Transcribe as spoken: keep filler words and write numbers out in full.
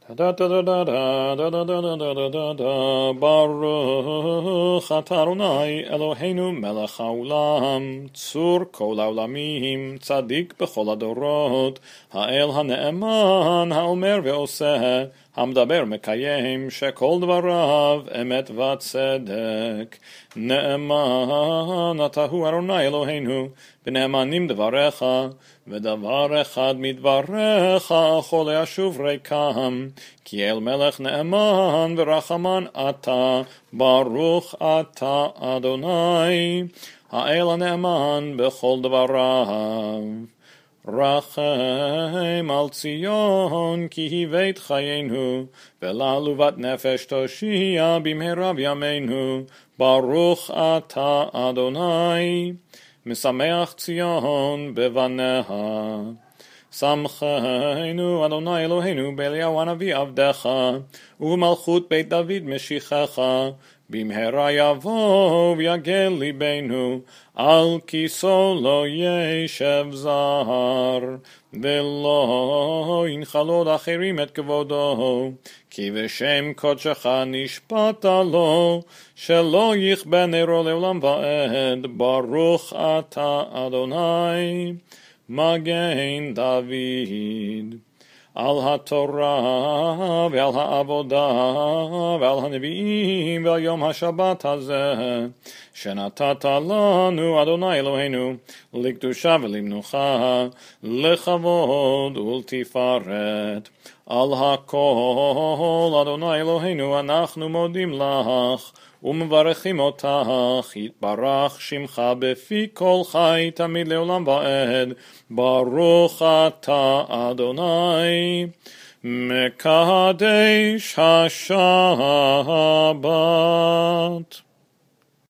Da da da da da da da da da da da da da Baruch atah Adonai Eloheinu melech haolam tzur kol haolamim tzadik bechol hadorot ha'el ha'ne'eman ha'omer ve'oseh המדבר מקיים שכל דבריו אמת וצדק. נאמן אתה הוא אדוני אלוהינו, ונאמנים דבריך, ודבר אחד מדבריך יכול ישוב ריקם, כי אל מלך נאמן ורחמן אתה, ברוך אתה אדוני, האל הנאמן בכל דבריו. רחם על ציון כי הבאת חיינו ולעלובת נפש תושיע במהרה בימינו ברוך אתה אדוני משמח ציון בבניה שמחנו אדוני אלוהינו באליהו הנביא עבדך ובמלכות בית דוד משיחך במהרה יבוא ויגל ליבנו על כיסו לא ישב זר ולא ינחלוד אחרים את כבודו כי בשם קודשך נשפט לו שלא יכבה נרו לעולם ועד ברוך אתה אדוני מגן דוד על התורה ועל העבודה ועל הנביאים ועל יום השבת הזה שנתת לנו אדוני אלוהינו לקדושה ולמנוחה לכבוד ולתפארת על הכל אדוני אלוהינו אנחנו מודים לך ומברכים אותך יתברך שמך בפי כל חי תמיד לעולם ועד ברוך אתה אדוני מקדש השבת